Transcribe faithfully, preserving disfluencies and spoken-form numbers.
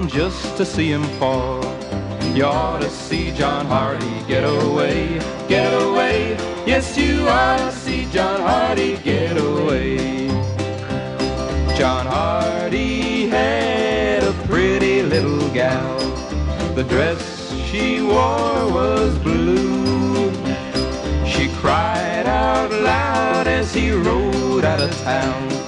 waiting just to see him fall. You ought to see John Hardy get away, get away. Yes, you ought to see John Hardy get away. John Hardy had a pretty little gal. The dress she wore was blue. She cried out loud as he rode out of town.